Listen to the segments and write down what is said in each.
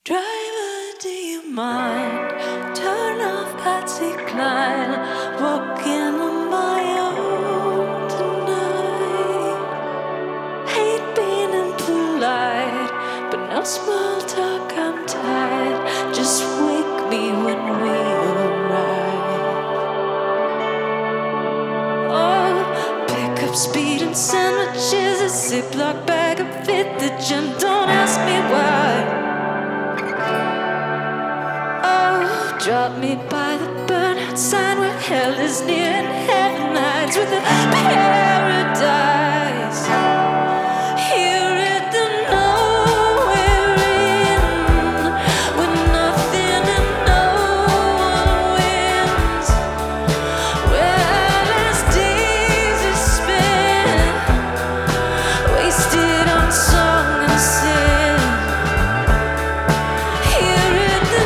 Driver, do you mind? Turn off Patsy Cline. Walking on my own tonight. Hate being impolite, but no small talk, I'm tired. Just wake me when we arrive. Oh, pick up speed and sandwiches, a Ziploc bag of fit the gym. Don't ask me why. Drop me by the burnout sign where hell is near and heaven hides with a paradise. Here at the nowhere inn, with nothing and no one wins. Where last days are spent, wasted on song and sin. Here at the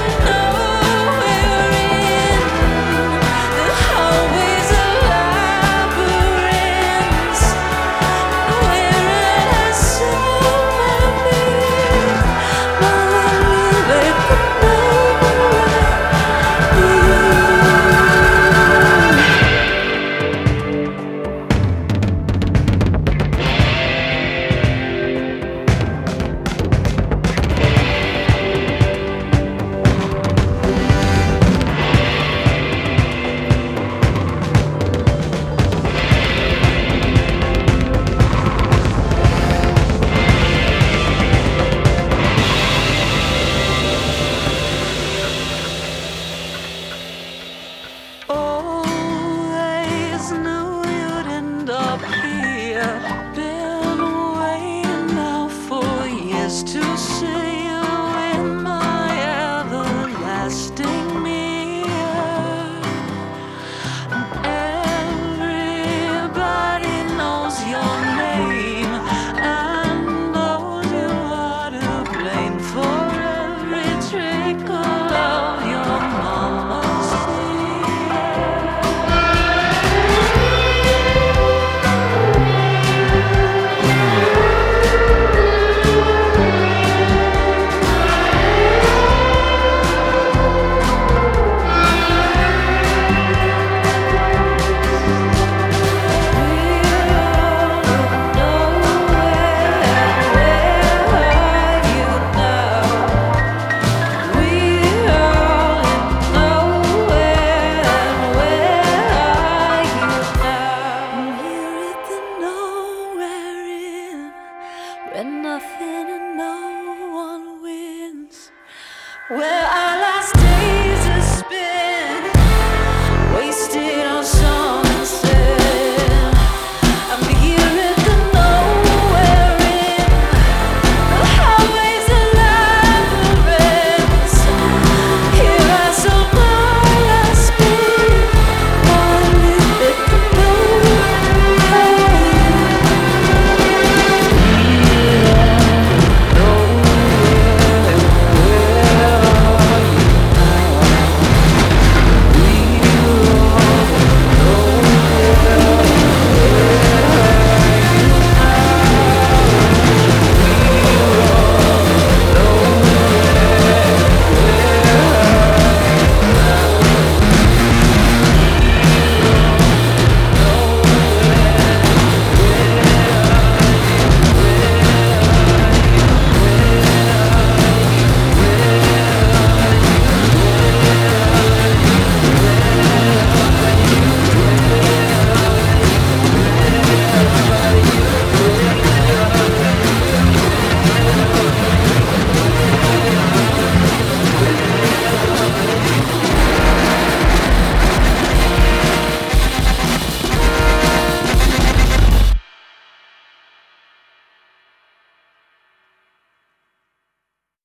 to see you in my everlasting mirror. Everybody knows your name and knows you are to blame for every trickle of your mama's nothing and no one wins. Where